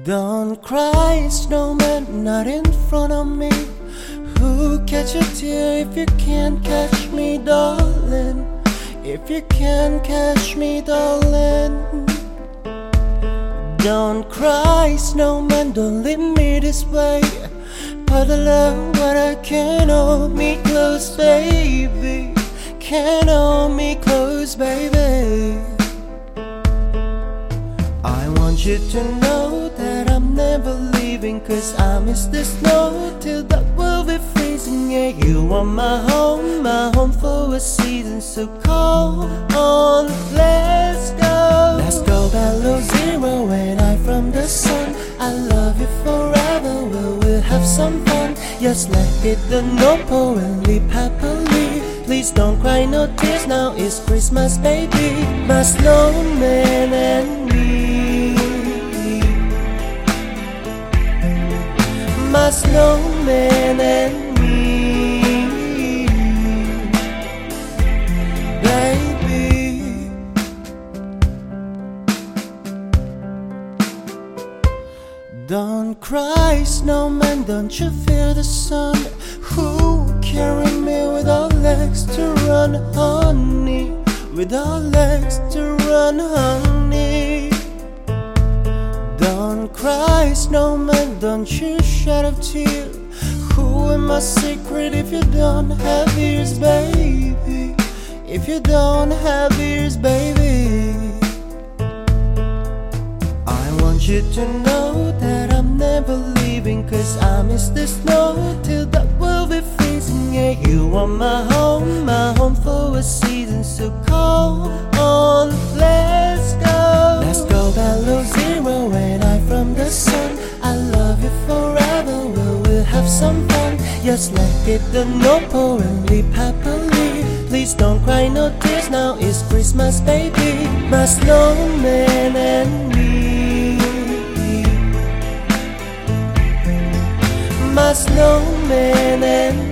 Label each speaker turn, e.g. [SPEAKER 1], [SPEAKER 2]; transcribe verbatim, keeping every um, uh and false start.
[SPEAKER 1] Don't cry, snowman, not in front of me. Who catch a tear if you can't catch me, darling? If you can't catch me, darling. Don't cry, snowman, don't leave me this way. But I love what I can hold me close, baby. Can hold me close, baby. I want you to know that I'm never leaving, 'cause I miss the snow till the world be freezing. Yeah, you are my home, my home for a season. So come on, let's go. Let's go below zero and I from the sun. I love you forever, well, we'll have some fun. Yes, let it the nopo and live happily. Please don't cry, no tears, now it's Christmas, baby. My snowman and me. My snowman and me, baby. Don't cry, snowman, don't you feel the sun? Who carry me without legs to run, honey? Without legs to run, honey. Don't cry, snowman, don't you shed a tear. Who am I secret if you don't have ears, baby? If you don't have ears, baby. I want you to know that I'm never leaving, 'cause I miss the snow till the world be freezing. Yeah, you are my home, my home for a season. So come on, let's go. Let's go below zero and I from the sun. I love you forever, well, we'll have some fun. Yes, let it the nopo and live happily. Please don't cry, no tears, now it's Christmas, baby. My snowman and me. My snowman and